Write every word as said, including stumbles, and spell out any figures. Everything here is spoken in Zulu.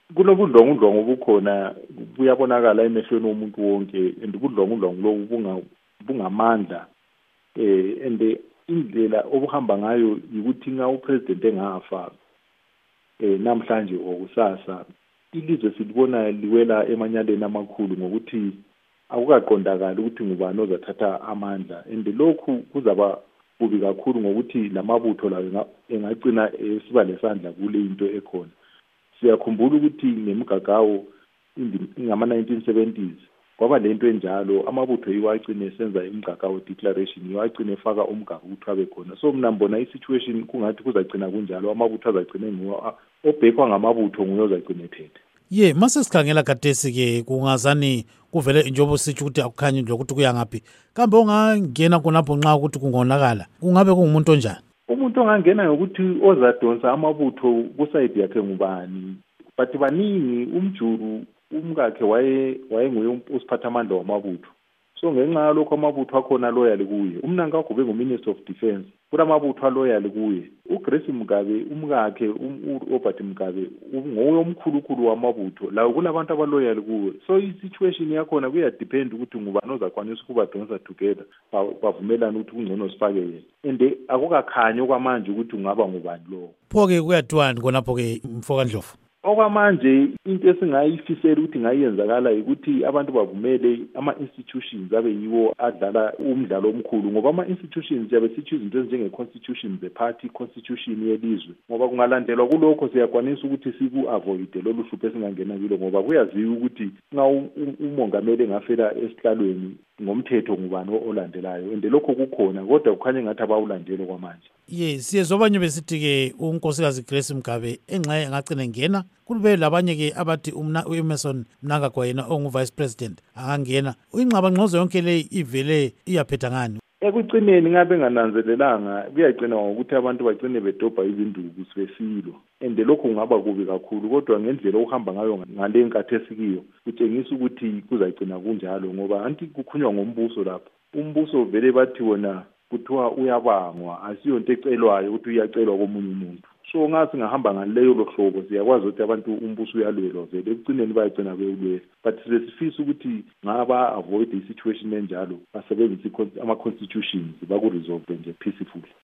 kunobudlongudlongo obukhona buyabonakala emehlweni womuntu wonke, and ubudlongudlongo lobu bunga bungamandla eh and indlela obuhamba ngayo ukuthi nxa upresident engafa eh namhlanje okusasa ilizwe silibona liwela emanyaleni amakhulu ngokuthi akukaqondakala ukuthi ngubani ozathatha amandla, and lokhu kuzaba kubi kakhulu ngokuthi lamabutho lawo engagcina esiba lesandla kule into ekhona. Siyakhumbula ukuthi ngemigagawo ingama nineteen seventies kwaba lento enjalo, amabutho iwagcine esenza imigagawo declaration, iwagcine efaka umgaba ukuthi abe khona. So mina ngibona isituation kungathi kuzagcina kunjalo, amabutho azagcine nguwo obhekwa ngamabutho nguye ozagcine ethethe. Ye mase sikhangela kadesi ke kungazani kuvele njengoba sithi ukuthi akukhanyi lokuthi kuya ngaphi, kambe ungangena khonapho nxa ukuthi kungonakala kungabe kungumuntu onjani? Umuntu ongangena ngokuthi ozadonsa amabutho kusayidi yakhe ngubani, but baningi umjuru umkakhe waye wayenguye usiphathamandla wamabutho. So ngenxa yalokho amabutho akhona loyal kuye. Umnanga kube nguMinister of Defence, kula mabutho aloyal kuye. uGrace Mugabe umkakhe uRobert Mugabe nguye omkhulukhulu wamabutho, lawo kulabantu abaloyal kuwe. So isituation yakhona kuya depend ukuthi ngubani ozakwanisa ukuba donsa together bavumelana ukuthi kungcono sifake yena, and akukakhanyi okwamanje ukuthi ungaba ngubani lo. Pho-ke kuyathiwani khonapho ke Mfokandlovu? Okwamanje into esingayifisela ukuthi ngayenzakala ukuthi abantu bavumele ama-institutions abe yiwo adlala umdlalo omkhulu, ngoba ama-institutions yabe sithi izinto ezinjenge-constitution ze-party, constitution yelizwe, ngoba kungalandelwa kulokho siyakwanisa ukuthi siku-avoide lolu hlupho esingangena kilo, ngoba kuyaziwa ukuthi nxa umongameli engafela esihlalweni ngomthetho ngubani olandelayo, and lokho kukhona kodwa kukhanya ngathi abawulandelo kwamanje. Ye siyezobanye besithi-ke unkosikazi Grace Mugabe engxenye engagcina ngena kube labanye ke abathi umna uEmerson Mnangagwa yena ongu-vice president angangena. Ingxabangxozo yonke le ivele iyaphetha ngani? Ekucineni ngabe ngananzelelanga kuyagcina ngokuthi abantu bagcine bedobha izinduku sibesilo, and lokho kungaba kubi kakhulu, kodwa ngendlela okuhamba ngayo ngale nkathi esikiyo kutshengisa ukuthi kuzagcina kunjalo, ngoba anti kukhunywa ngombuso lapho. Umbuso vele bathi wona kuthiwa uyabangwa, asiyonto ecelwayo ukuthi uyacelwa komunye umuntu. So ngathi ngahamba ngaleyo lohlobo siyakwazi ukuthi abantu umbuso uyalwelwa vele ekugcineni bayagcina bewulwela, but sesifisa ukuthi ngaba avoid isituation enjalo basebenzise ama-constitutions baku-resolve nje peacefully.